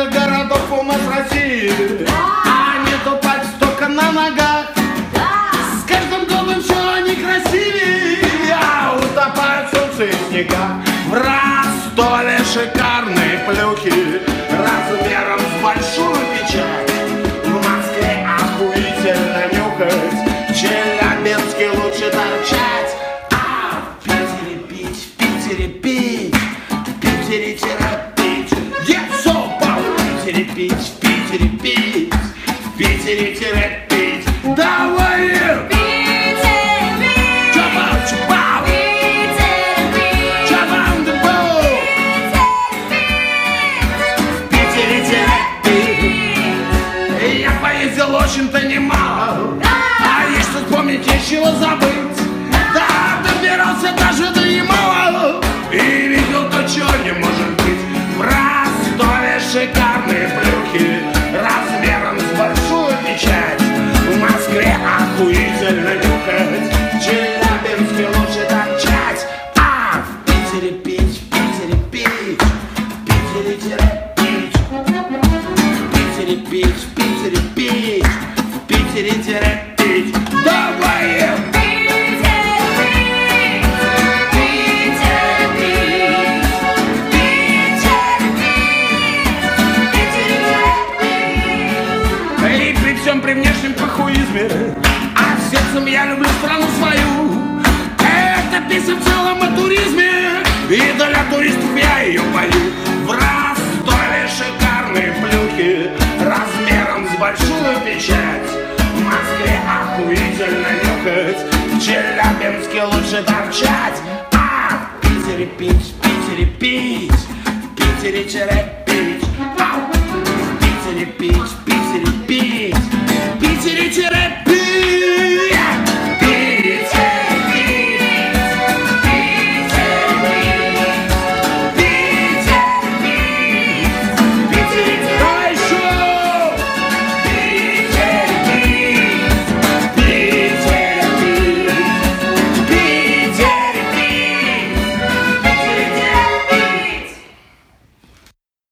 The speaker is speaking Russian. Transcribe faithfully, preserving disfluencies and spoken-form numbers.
много городов у нас в России, а не топать только на ногах. С каждым годом все они красивее, а утопают солнце и снега. В Ростове шикарные плюхи размером с большую печать. В Москве охуительно нюхать, в Челябинске лучше торчать. А в Питере пить, в Питере пить, в Питере терапить. Ецопа! В Питере пить, в Питере пить, в Питере терапить. Давай! Очень-то немало, а если вспомнить, есть чего забыть. Да, добирался даже до Ямала и видел то, чего не может быть. В Ростове шикарные плюхи размером с большую печать. В Москве охуительно нюхать, в Челябинске лучше торчать. А в Питере пить, в Питере пить, в Питере терапить. В Питере пить, в Питере пить, в Питере терапить. Давай! И при всем при внешнем похуизме, а сердцем я люблю страну свою. Эта песня в целом о туризме, и для туристов я ее пою. В Ростове шикарные плюхи размером с большую печать. В Москве охуительно нюхать, в Челябинске лучше торчать. А в Питере пить, в Питере пить, в Питере терапить. А в Питере пить, в